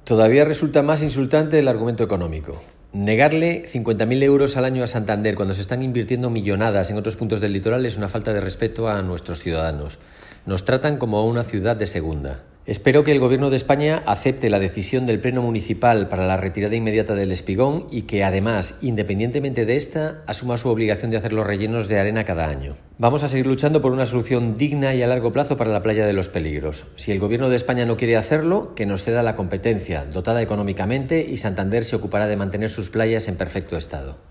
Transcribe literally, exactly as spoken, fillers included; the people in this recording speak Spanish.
Todavía resulta más insultante el argumento económico. Negarle cincuenta mil euros al año a Santander cuando se están invirtiendo millonadas en otros puntos del litoral es una falta de respeto a nuestros ciudadanos. Nos tratan como a una ciudad de segunda. Espero que el Gobierno de España acepte la decisión del Pleno Municipal para la retirada inmediata del espigón y que, además, independientemente de esta, asuma su obligación de hacer los rellenos de arena cada año. Vamos a seguir luchando por una solución digna y a largo plazo para la playa de Los Peligros. Si el Gobierno de España no quiere hacerlo, que nos ceda la competencia, dotada económicamente, y Santander se ocupará de mantener sus playas en perfecto estado.